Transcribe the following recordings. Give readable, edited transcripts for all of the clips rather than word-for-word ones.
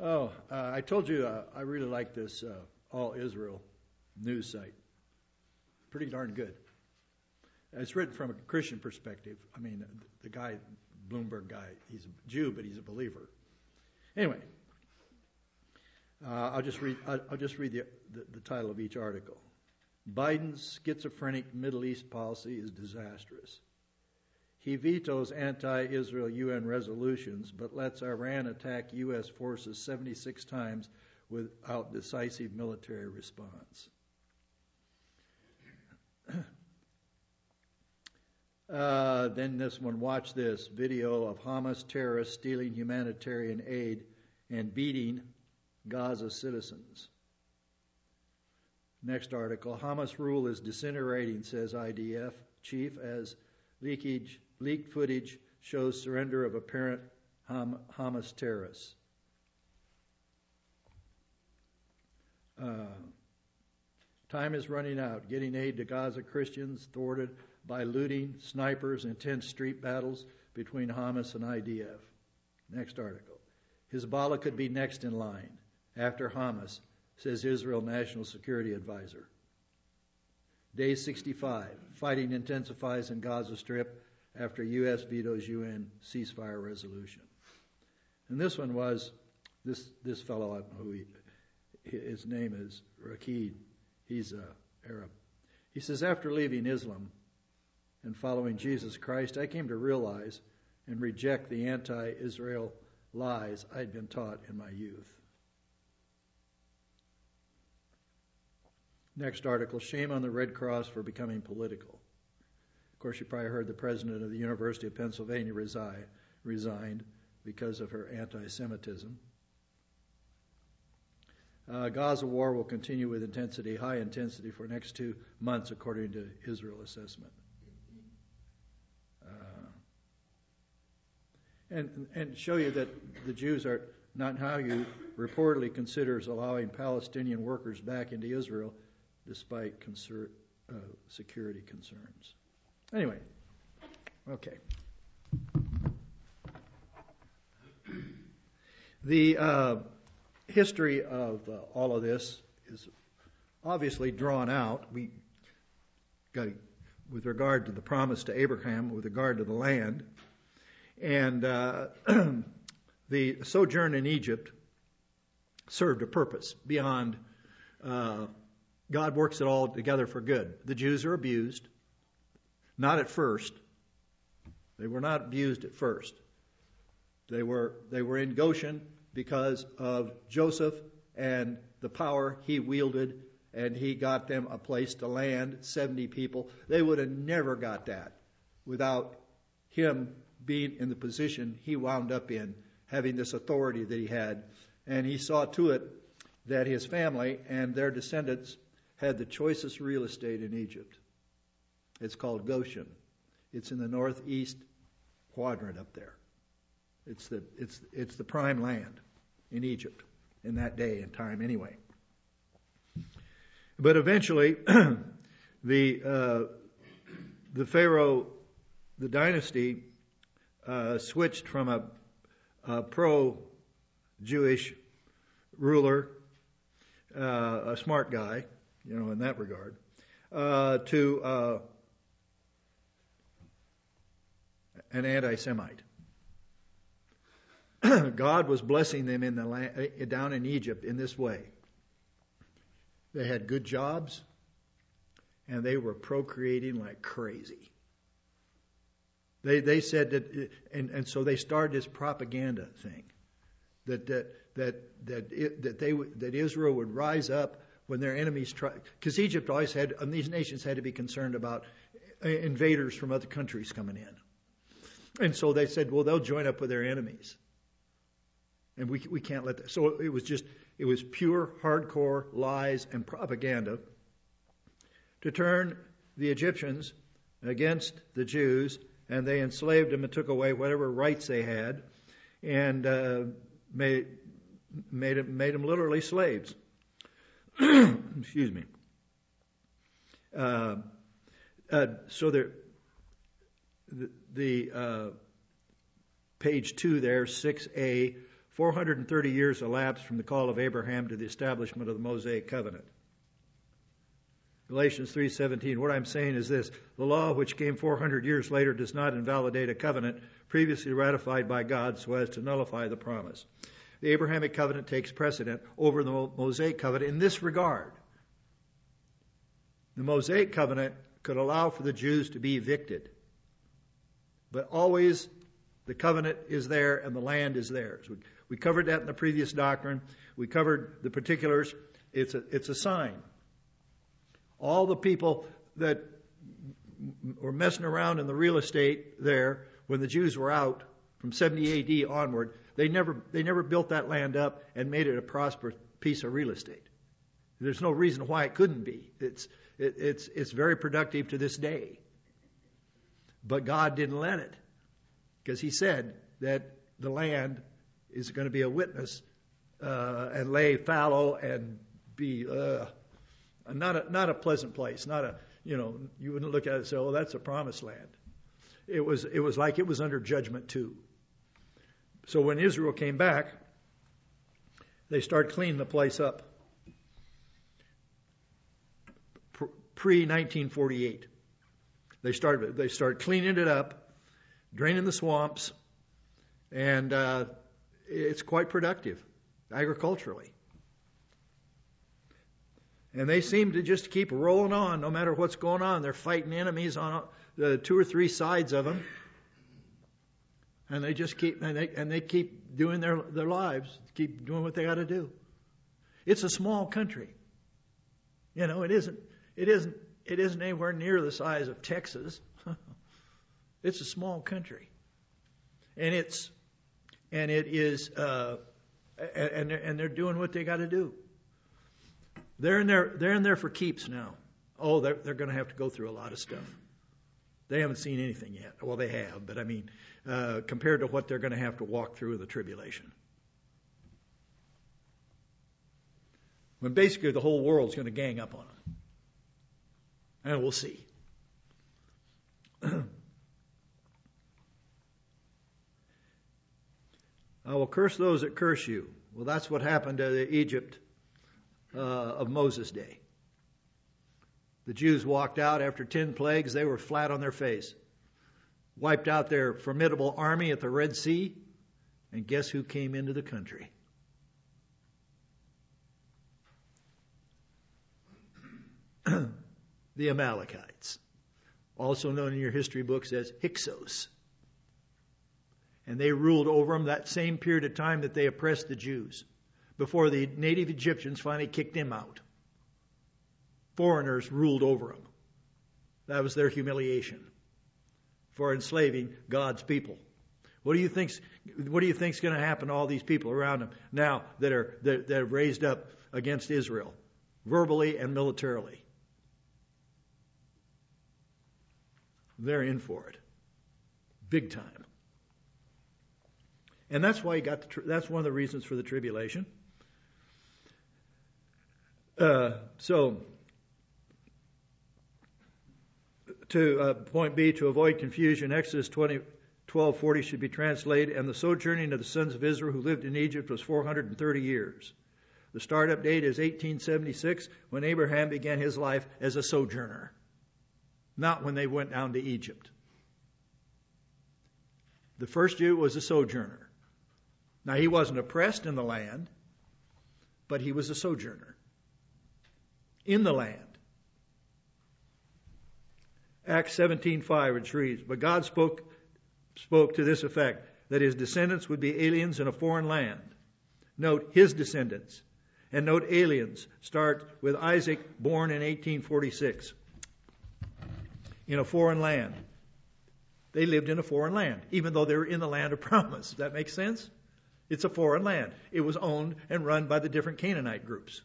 I told you I really like this All Israel news site. Pretty darn good. It's written from a Christian perspective. I mean, the guy, Bloomberg guy, he's a Jew, but he's a believer. Anyway, I'll just read the title of each article. Biden's schizophrenic Middle East policy is disastrous. He vetoes anti-Israel UN resolutions, but lets Iran attack U.S. forces 76 times without decisive military response. Then this one, watch this. Video of Hamas terrorists stealing humanitarian aid and beating Gaza citizens. Next article, Hamas rule is disintegrating, says IDF chief, as leaked footage shows surrender of apparent Hamas terrorists. Time is running out. Getting aid to Gaza Christians thwarted by looting, snipers, intense street battles between Hamas and IDF. Next article. Hezbollah could be next in line after Hamas, says Israel National Security Advisor. Day 65. Fighting intensifies in Gaza Strip after U.S. vetoes UN ceasefire resolution. And this one was this fellow, his name is Raqid. He's Arab. He says, after leaving Islam and following Jesus Christ, I came to realize and reject the anti-Israel lies I'd been taught in my youth. Next article, shame on the Red Cross for becoming political. Of course, you probably heard the president of the University of Pennsylvania resigned because of her anti-Semitism. Gaza war will continue with high intensity for the next 2 months, according to Israel assessment. And show you that the Jews are not how you reportedly considers allowing Palestinian workers back into Israel despite security concerns. Anyway, okay. The history of all of this is obviously drawn out. We got with regard to the promise to Abraham, with regard to the land, and the sojourn in Egypt served a purpose beyond. God works it all together for good. The Jews are abused, not at first. They were not abused at first. They were in Goshen because of Joseph and the power he wielded, and he got them a place to land, 70 people. They would have never got that without him being in the position he wound up in, having this authority that he had. And he saw to it that his family and their descendants had the choicest real estate in Egypt. It's called Goshen. It's in the northeast quadrant up there. It's the prime land in Egypt in that day and time anyway. But eventually, the Pharaoh, the dynasty, switched from a pro-Jewish ruler, a smart guy, in that regard, to an anti-Semite. God was blessing them in the land, down in Egypt in this way. They had good jobs, and they were procreating like crazy. They said that, and so they started this propaganda thing that Israel would rise up when their enemies try, because Egypt always had, and these nations had to be concerned about invaders from other countries coming in, and so they said, well, they'll join up with their enemies, and we can't let that. So it was pure hardcore lies and propaganda to turn the Egyptians against the Jews. And they enslaved them and took away whatever rights they had, and made them literally slaves. Excuse me. So the page 2 there, 6A, 430 years elapsed from the call of Abraham to the establishment of the Mosaic covenant. Galatians 3:17, what I'm saying is this: the law which came 400 years later does not invalidate a covenant previously ratified by God so as to nullify the promise. The Abrahamic covenant takes precedent over the Mosaic covenant in this regard. The Mosaic covenant could allow for the Jews to be evicted, but always the covenant is there and the land is theirs. We covered that in the previous doctrine. We covered the particulars. It's a sign. All the people that were messing around in the real estate there when the Jews were out from 70 AD onward, they never built that land up and made it a prosperous piece of real estate. There's no reason why it couldn't be. It's very productive to this day. But God didn't let it, because He said that the land is going to be a witness and lay fallow and be not a pleasant place. You wouldn't look at it and say, "Oh, that's a promised land." It was like it was under judgment too. So when Israel came back, they started cleaning the place up. Pre-1948, they started cleaning it up, draining the swamps, and it's quite productive agriculturally. And they seem to just keep rolling on no matter what's going on. They're fighting enemies on the 2 or 3 sides of them. And they just keep doing their lives, keep doing what they got to do. It's a small country. It isn't anywhere near the size of Texas. It's a small country. And they're doing what they got to do. They're in there for keeps now. Oh, they're going to have to go through a lot of stuff. They haven't seen anything yet. Well, they have, but I mean, compared to what they're going to have to walk through in the tribulation. When basically the whole world's going to gang up on them. And we'll see. I will curse those that curse you. Well, that's what happened to Egypt of Moses' day. The Jews walked out after 10 plagues. They were flat on their face. Wiped out their formidable army at the Red Sea. And guess who came into the country? The Amalekites. Also known in your history books as Hyksos. And they ruled over them that same period of time that they oppressed the Jews, before the native Egyptians finally kicked them out. Foreigners ruled over them. That was their humiliation for enslaving God's people. What do you think's going to happen to all these people around them now that are raised up against Israel, verbally and militarily? They're in for it, big time. And that's why that's one of the reasons for the tribulation. So, to point B, to avoid confusion, Exodus 12:40 should be translated, and the sojourning of the sons of Israel who lived in Egypt was 430 years. The startup date is 1876, when Abraham began his life as a sojourner, not when they went down to Egypt. The first Jew was a sojourner. Now, he wasn't oppressed in the land, but he was a sojourner in the land. Acts 17:5, which reads, "But God spoke to this effect, that his descendants would be aliens in a foreign land." Note his descendants. And note aliens. Start with Isaac, born in 1846. In a foreign land. They lived in a foreign land, even though they were in the land of promise. Does that make sense? It's a foreign land. It was owned and run by the different Canaanite groups.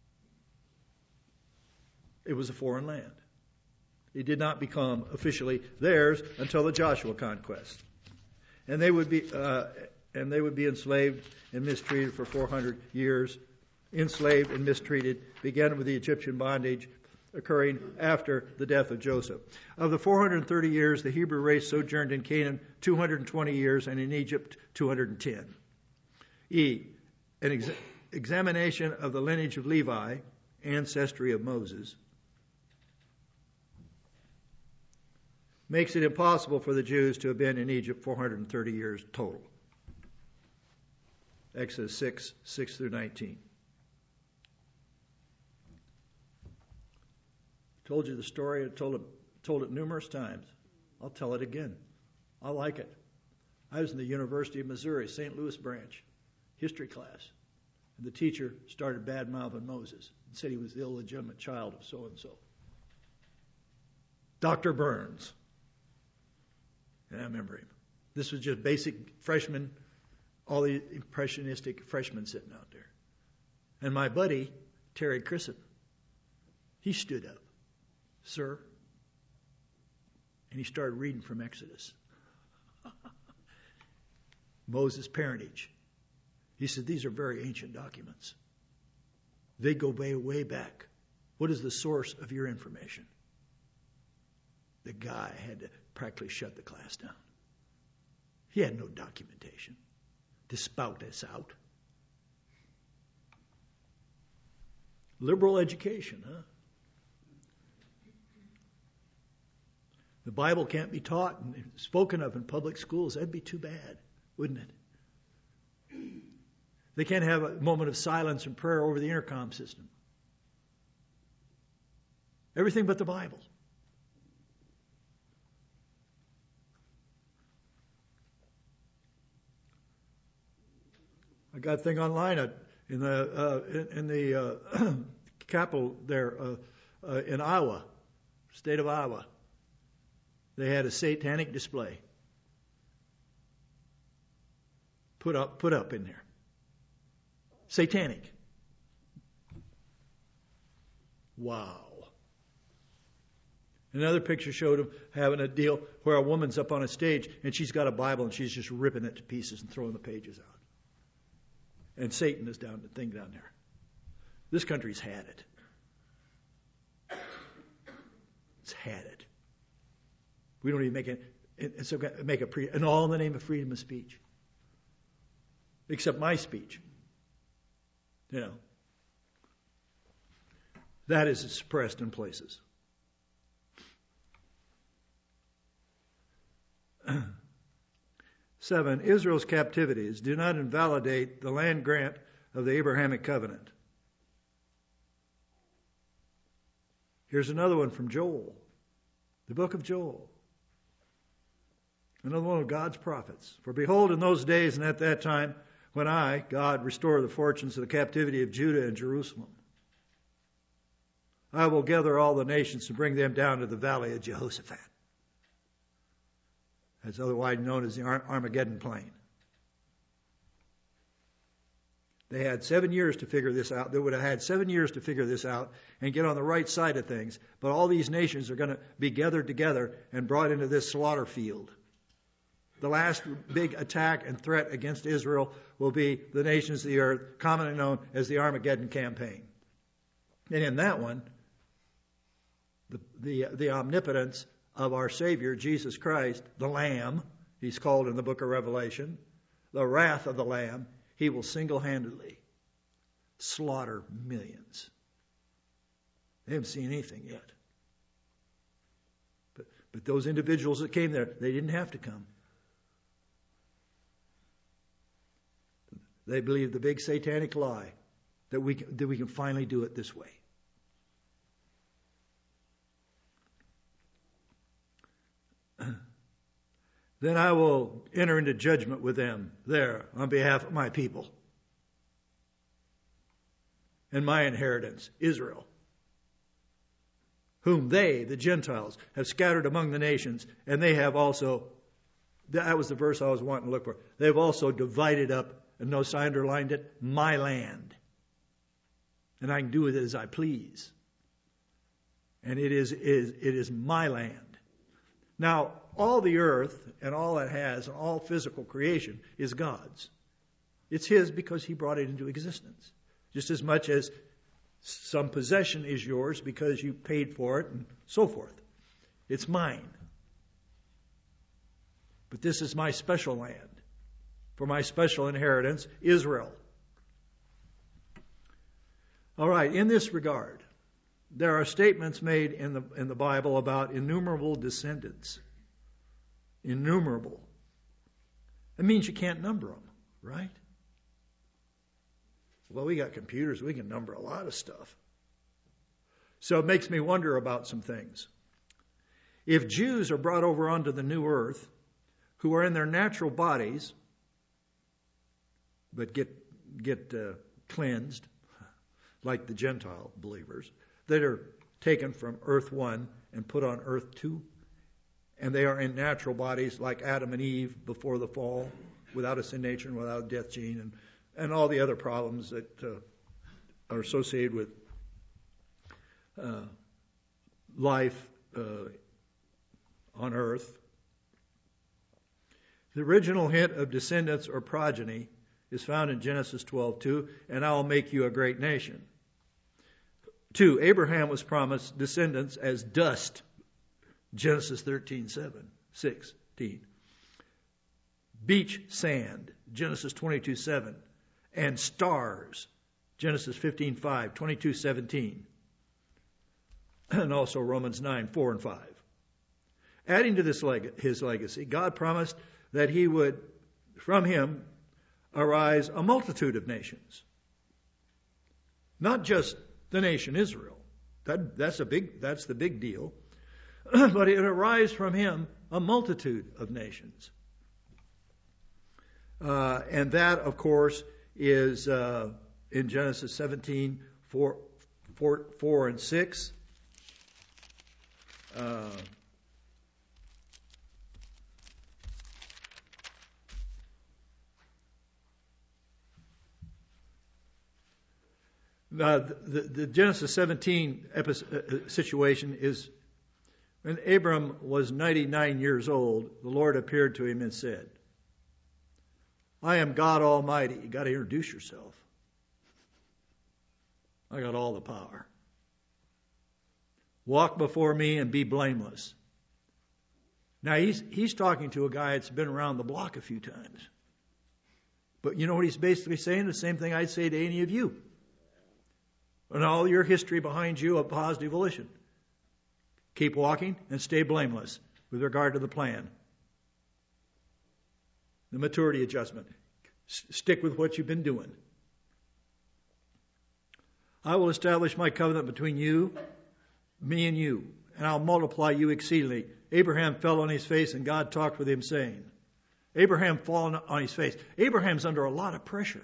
It was a foreign land. It did not become officially theirs until the Joshua conquest. And they would be enslaved and mistreated for 400 years. Enslaved and mistreated, began with the Egyptian bondage occurring after the death of Joseph. Of the 430 years, the Hebrew race sojourned in Canaan 220 years and in Egypt 210. E, an examination of the lineage of Levi, ancestry of Moses, makes it impossible for the Jews to have been in Egypt 430 years total. Exodus 6 through 19. Told you the story. I told it numerous times. I'll tell it again. I like it. I was in the University of Missouri, St. Louis branch, history class. And the teacher started bad-mouthing Moses and said he was the illegitimate child of so-and-so. Dr. Burns. And I remember him. This was just basic freshman, all the impressionistic freshmen sitting out there. And my buddy, Terry Crisson, he stood up. Sir. And he started reading from Exodus. Moses' parentage. He said, these are very ancient documents. They go way, way back. What is the source of your information? The guy had to practically shut the class down. He had no documentation to spout this out. Liberal education, huh? The Bible can't be taught and spoken of in public schools. That'd be too bad, wouldn't it? They can't have a moment of silence and prayer over the intercom system. Everything but the Bible. I got a thing online in the capital there in Iowa, state of Iowa. They had a satanic display put up in there. Satanic. Wow. Another picture showed them having a deal where a woman's up on a stage and she's got a Bible and she's just ripping it to pieces and throwing the pages out. And Satan is down there. This country's had it. It's had it. We don't even make it, and all in the name of freedom of speech. Except my speech. You know. That is suppressed in places. Seven, Israel's captivities do not invalidate the land grant of the Abrahamic covenant. Here's another one from Joel, the book of Joel. Another one of God's prophets. For behold, in those days and at that time, when I, God, restore the fortunes of the captivity of Judah and Jerusalem, I will gather all the nations to bring them down to the valley of Jehoshaphat. That's otherwise known as the Armageddon plain. They had 7 years to figure this out. They would have had 7 years to figure this out and get on the right side of things. But all these nations are going to be gathered together and brought into this slaughter field. The last big attack and threat against Israel will be the nations of the earth, commonly known as the Armageddon campaign. And in that one, the omnipotence of our Savior, Jesus Christ, the Lamb, he's called in the book of Revelation, the wrath of the Lamb, he will single-handedly slaughter millions. They haven't seen anything yet. But those individuals that came there, they didn't have to come. They believe the big satanic lie that we can finally do it this way. Then I will enter into judgment with them there on behalf of my people and my inheritance, Israel, whom they, the Gentiles, have scattered among the nations, and they have also, that was the verse I was wanting to look for, they have also divided up, and notice I underlined it, my land. And I can do with it as I please. And it is my land. Now, all the earth and all it has, and all physical creation is God's. It's His because He brought it into existence. Just as much as some possession is yours because you paid for it and so forth. It's mine. But this is my special land for my special inheritance, Israel. All right, in this regard, there are statements made in the Bible about innumerable descendants. Innumerable. It means you can't number them, right? Well, we got computers. We can number a lot of stuff. So it makes me wonder about some things. If Jews are brought over onto the new earth, who are in their natural bodies, but get cleansed, like the Gentile believers, that are taken from earth 1 and put on earth 2, and they are in natural bodies like Adam and Eve before the fall, without a sin nature and without a death gene, and all the other problems that are associated with life on earth. The original hint of descendants or progeny is found in Genesis 12:2, and I will make you a great nation. 2, Abraham was promised descendants as dust, Genesis 13:16. Beach sand, Genesis 22:7, and stars, Genesis 15:5, 22:17, and also Romans 9:4 and 5. Adding to this his legacy, God promised that he would, from him, arise a multitude of nations. Not just the nation Israel. That's the big deal. But it arise from him a multitude of nations. And that, of course, is in Genesis 17:4 and 6. The Genesis 17 situation is when Abram was 99 years old, the Lord appeared to him and said, I am God Almighty. You got to introduce yourself. I got all the power. Walk before me and be blameless. Now he's talking to a guy that's been around the block a few times. But you know what he's basically saying? The same thing I'd say to any of you. And all your history behind you of positive volition. Keep walking and stay blameless with regard to the plan. The maturity adjustment. Stick with what you've been doing. I will establish my covenant between you, me and you, and I'll multiply you exceedingly. Abraham fell on his face and God talked with him saying, Abraham fallen on his face. Abraham's under a lot of pressure.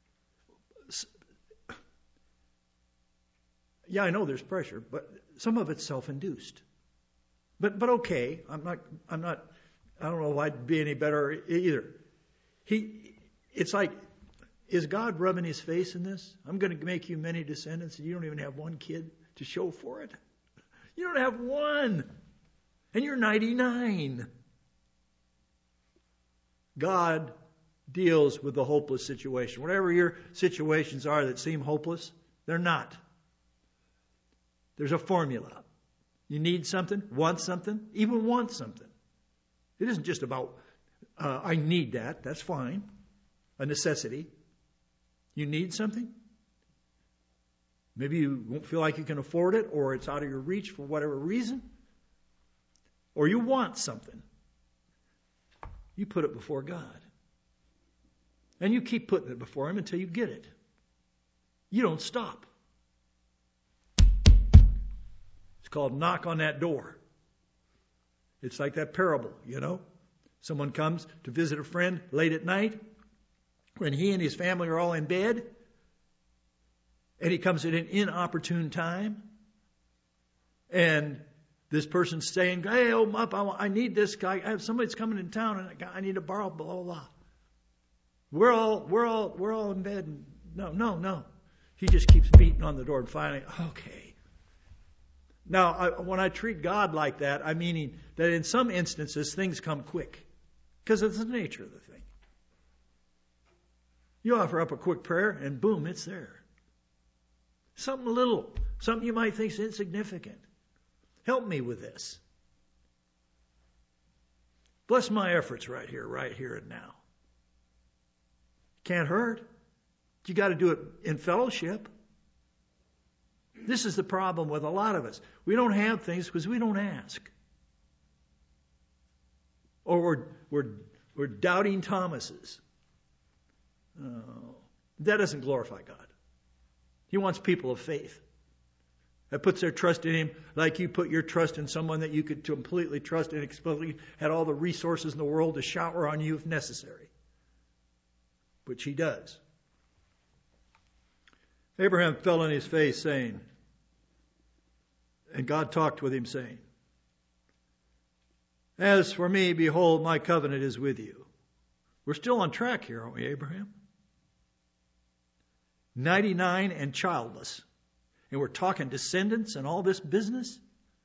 Yeah, I know there's pressure, but some of it's self-induced. But okay, I don't know if I'd be any better either. It's like, is God rubbing his face in this? I'm going to make you many descendants, and you don't even have one kid to show for it. You don't have one, and you're 99. God deals with the hopeless situation. Whatever your situations are that seem hopeless, they're not. There's a formula. You need something, want something, even want something. It isn't just about, I need that. That's fine. A necessity. You need something. Maybe you won't feel like you can afford it, or it's out of your reach for whatever reason. Or you want something. You put it before God. And you keep putting it before him until you get it. You don't stop. It's called knock on that door. It's like that parable, you know. Someone comes to visit a friend late at night when he and his family are all in bed. And he comes at an inopportune time. And this person's saying, hey, I need this guy. I have somebody's coming in town and I need to borrow, blah, blah, blah. We're all in bed. And no. He just keeps beating on the door and finally, okay. Now, when I treat God like that, I'm meaning that in some instances things come quick because it's the nature of the thing. You offer up a quick prayer and boom, it's there. Something little, something you might think is insignificant. Help me with this. Bless my efforts right here and now. Can't hurt. You got to do it in fellowship. This is the problem with a lot of us. We don't have things because we don't ask. Or we're doubting Thomases. Oh, that doesn't glorify God. He wants people of faith that puts their trust in Him like you put your trust in someone that you could completely trust and explicitly had all the resources in the world to shower on you if necessary. Which He does. Abraham fell on his face saying, and God talked with him saying, as for me, behold, my covenant is with you. We're still on track here, aren't we, Abraham? 99 and childless. And we're talking descendants and all this business.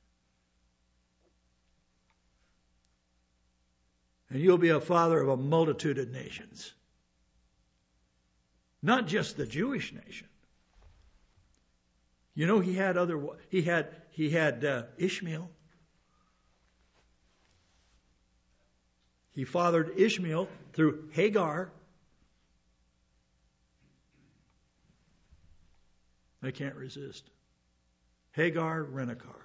And you'll be a father of a multitude of nations. Not just the Jewish nation. You know, he had Ishmael. He fathered Ishmael through Hagar. I can't resist. Hagar, Rent-A-Car.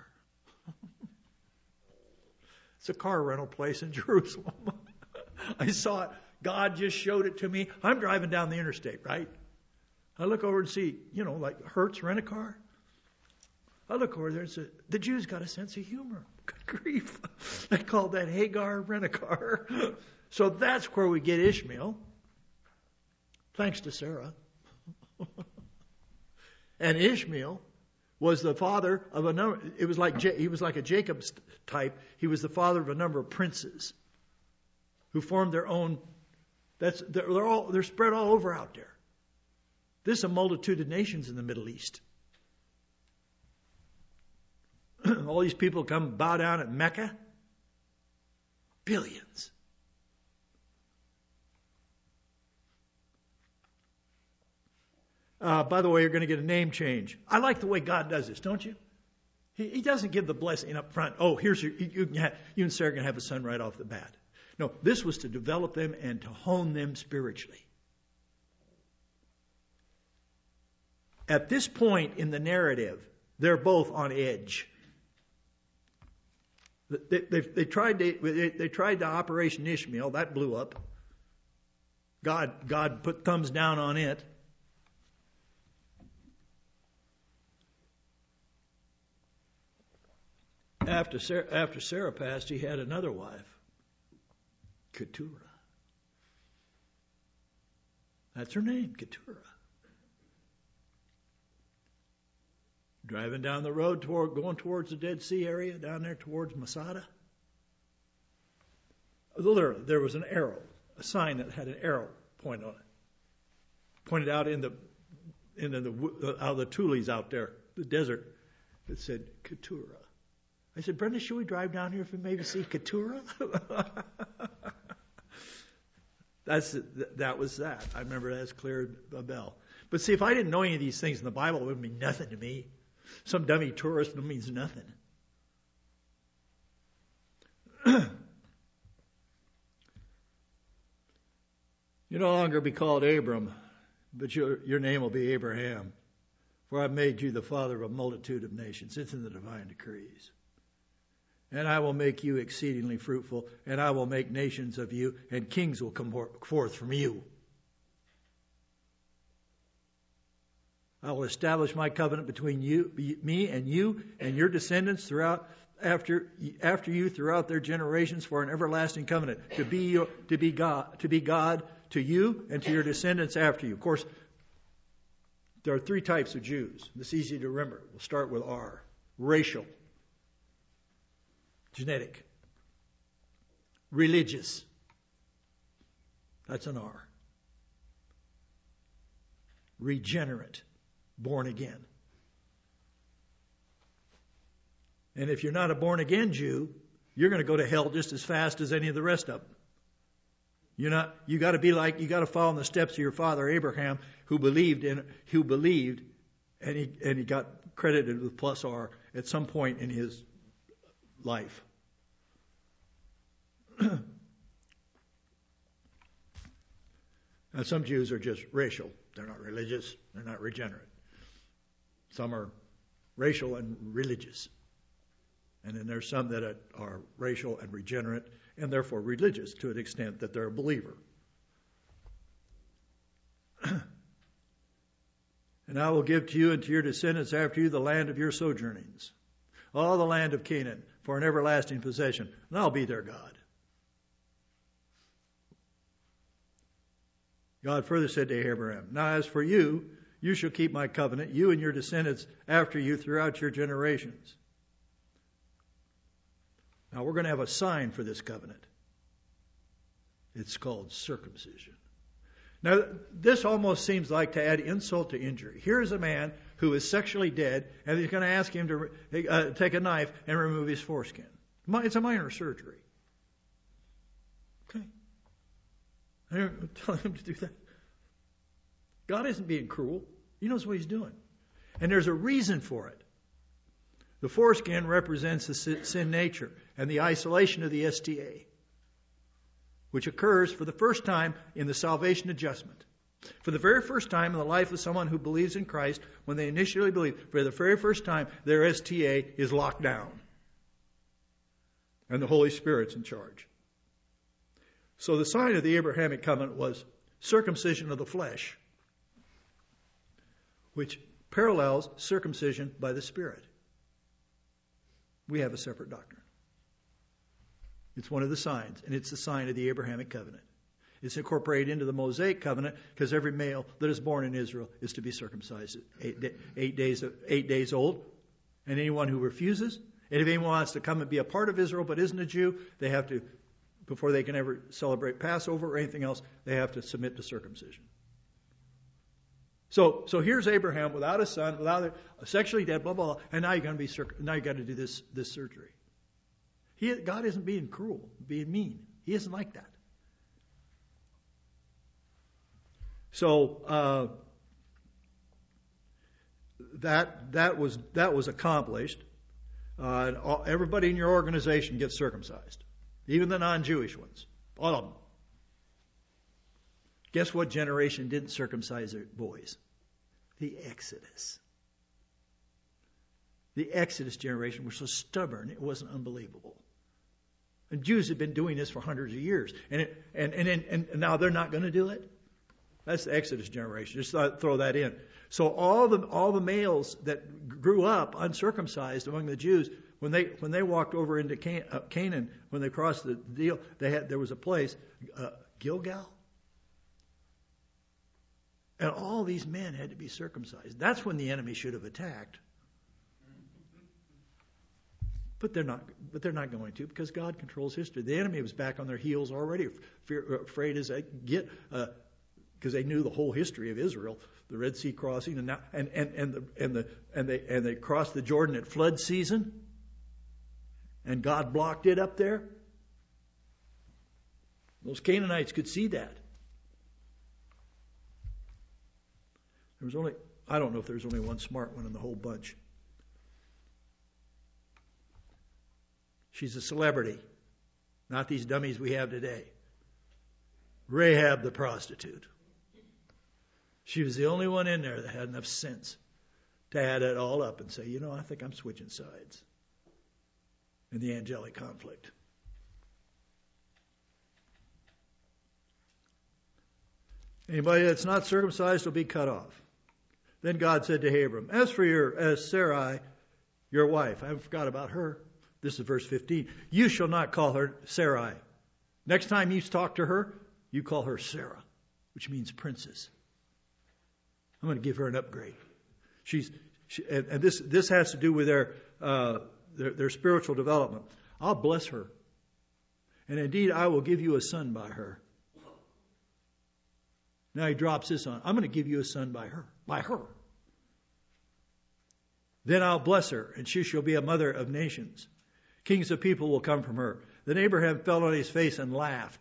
It's a car rental place in Jerusalem. I saw it. God just showed it to me. I'm driving down the interstate, right? I look over and see, like Hertz Rent-A-Car. I look over there and say, the Jews got a sense of humor. Good grief. They called that Hagar Rent-A-Car. So that's where we get Ishmael. Thanks to Sarah. And Ishmael was the father of a number. He was like a Jacob type. He was the father of a number of princes who formed their own. They're spread all over out there. There's a multitude of nations in the Middle East. All these people come bow down at Mecca. Billions. By the way, you're going to get a name change. I like the way God does this, don't you? He doesn't give the blessing up front. Oh, here's you and Sarah are going to have a son right off the bat. No, this was to develop them and to hone them spiritually. At this point in the narrative, they're both on edge. They tried the Operation Ishmael. That blew up. God put thumbs down on it. After Sarah passed, he had another wife, Keturah. That's her name, Keturah. Driving down the road going towards the Dead Sea area, down there towards Masada. Literally, there was an arrow, a sign that had an arrow point on it, pointed out out of the tules out there, the desert, that said Keturah. I said, Brenda, should we drive down here if we maybe see Keturah? That was that. I remember that as clear a bell. But see, if I didn't know any of these things in the Bible, it wouldn't mean nothing to me. Some dummy tourist means nothing. You no longer be called Abram, but your name will be Abraham. For I've made you the father of a multitude of nations. It's in the divine decrees. And I will make you exceedingly fruitful, and I will make nations of you, and kings will come forth from you. I will establish my covenant between me and your descendants after you throughout their generations for an everlasting covenant to be God to you and to your descendants after you. Of course, there are three types of Jews. It's easy to remember. We'll start with R: racial, genetic, religious. That's an R. Regenerate. Born again. And if you're not a born again Jew, you're going to go to hell just as fast as any of the rest of them. You got to follow in the steps of your father Abraham, who believed, and he got credited with plus R at some point in his life. Now, some Jews are just racial. They're not religious. They're not regenerate. Some are racial and religious. And then there's some that are racial and regenerate and therefore religious to an extent that they're a believer. And I will give to you and to your descendants after you the land of your sojournings, all the land of Canaan, for an everlasting possession, and I'll be their God. God further said to Abraham, now as for you, you shall keep my covenant, you and your descendants after you throughout your generations. Now we're going to have a sign for this covenant. It's called circumcision. Now, this almost seems like to add insult to injury. Here's a man who is sexually dead, and he's going to ask him to take a knife and remove his foreskin. It's a minor surgery. Okay. I don't tell him to do that. God isn't being cruel. He knows what he's doing. And there's a reason for it. The foreskin represents the sin nature and the isolation of the STA, which occurs for the first time in the salvation adjustment. For the very first time in the life of someone who believes in Christ, when they initially believe, for the very first time, their STA is locked down. And the Holy Spirit's in charge. So the sign of the Abrahamic covenant was circumcision of the flesh, which parallels circumcision by the Spirit. We have a separate doctrine. It's one of the signs, and it's the sign of the Abrahamic covenant. It's incorporated into the Mosaic covenant because every male that is born in Israel is to be circumcised at 8 days old. And anyone who refuses, and if anyone wants to come and be a part of Israel but isn't a Jew, they have to, before they can ever celebrate Passover or anything else, they have to submit to circumcision. So here's Abraham without a son, without a sexually dead, blah blah blah, and now you're going to be now you got to do this surgery. God isn't being cruel, being mean. He isn't like that. So that was accomplished. Everybody in your organization gets circumcised, even the non-Jewish ones, all of them. Guess what generation didn't circumcise their boys? The Exodus. The Exodus generation was so stubborn it wasn't unbelievable. And Jews have been doing this for hundreds of years, and now they're not going to do it. That's the Exodus generation. Just throw that in. So all the males that grew up uncircumcised among the Jews, when they walked over into Canaan, when they crossed the deal, there was a place, Gilgal. And all these men had to be circumcised. That's when the enemy should have attacked. But they're not going to, because God controls history. The enemy was back on their heels already, afraid as they get, because they knew the whole history of Israel, the Red Sea crossing, and they crossed the Jordan at flood season, and God blocked it up there. Those Canaanites could see that. I don't know if there's only one smart one in the whole bunch. She's a celebrity, not these dummies we have today. Rahab the prostitute. She was the only one in there that had enough sense to add it all up and say, I think I'm switching sides in the angelic conflict. Anybody that's not circumcised will be cut off. Then God said to Abram, as Sarai, your wife, I forgot about her. This is verse 15. You shall not call her Sarai. Next time you talk to her, you call her Sarah, which means princess. I'm going to give her an upgrade. And this has to do with their spiritual development. I'll bless her. And indeed, I will give you a son by her. Now he drops this on. I'm going to give you a son by her. By her. Then I'll bless her, and she shall be a mother of nations. Kings of people will come from her. Then Abraham fell on his face and laughed.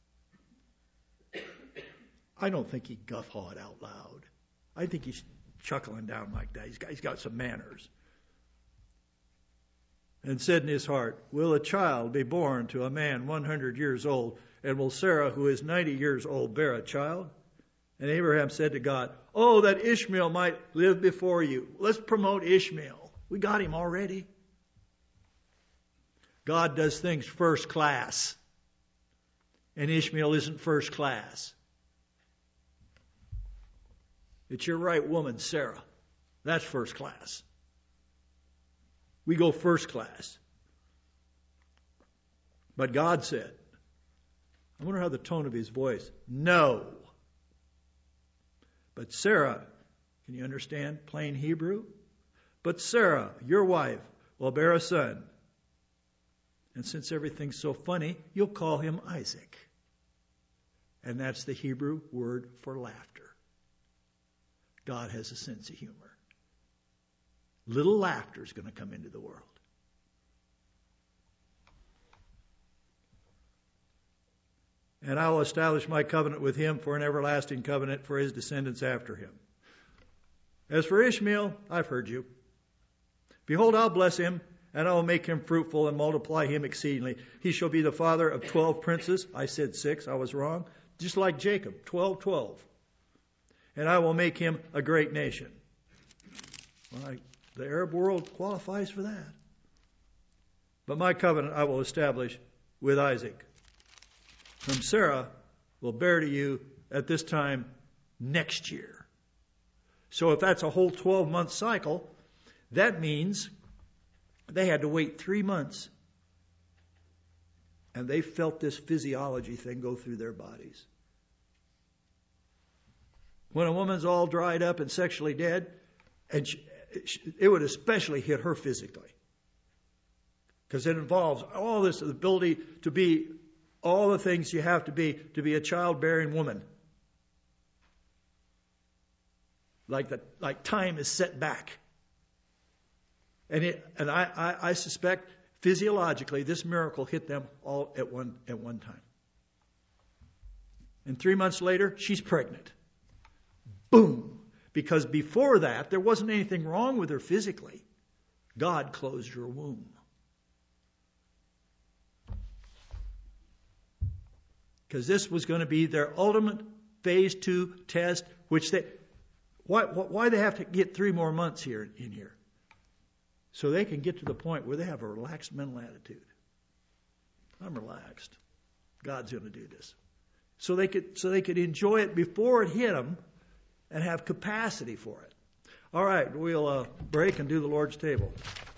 I don't think he guffawed out loud. I think he's chuckling down like that. He's got some manners. And said in his heart, will a child be born to a man 100 years old, and will Sarah, who is 90 years old, bear a child? And Abraham said to God, oh, that Ishmael might live before you. Let's promote Ishmael. We got him already. God does things first class. And Ishmael isn't first class. It's your right woman, Sarah. That's first class. We go first class. But God said, I wonder how the tone of his voice, no. But Sarah, can you understand plain Hebrew? But Sarah, your wife, will bear a son. And since everything's so funny, you'll call him Isaac. And that's the Hebrew word for laughter. God has a sense of humor. Little laughter is going to come into the world. And I will establish my covenant with him for an everlasting covenant for his descendants after him. As for Ishmael, I've heard you. Behold, I'll bless him, and I will make him fruitful and multiply him exceedingly. He shall be the father of 12 princes. I said 6, I was wrong. Just like Jacob, 12. And I will make him a great nation. Well, the Arab world qualifies for that. But my covenant I will establish with Isaac, whom Sarah will bear to you at this time next year. So if that's a whole 12-month cycle, that means they had to wait 3 months. And they felt this physiology thing go through their bodies. When a woman's all dried up and sexually dead, and it would especially hit her physically. Because it involves all this ability to be all the things you have to be a childbearing woman. Like time is set back. And I suspect physiologically this miracle hit them all at one time. And 3 months later, she's pregnant. Boom! Because before that, there wasn't anything wrong with her physically. God closed her womb. Because this was going to be their ultimate phase 2 test, which why they have to get 3 more months here in here? So they can get to the point where they have a relaxed mental attitude. I'm relaxed. God's going to do this. So they could enjoy it before it hit them and have capacity for it. All right, we'll break and do the Lord's table.